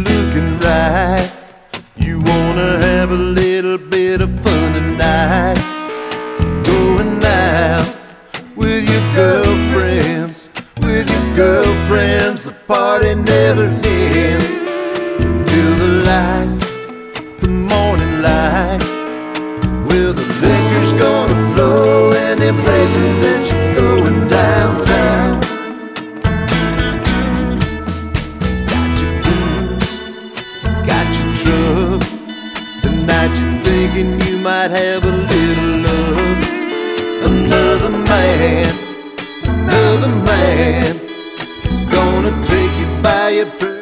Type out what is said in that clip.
looking right. You wanna have a little bit of fun tonight, going out with your girlfriends. With your girlfriends, the party never ends till the light, the morning light. Well, the liquor's gonna flow in them places that you're going downtown. Got your booze, got your truck. Tonight you're thinking you might have a little luck. Another man is gonna take you by your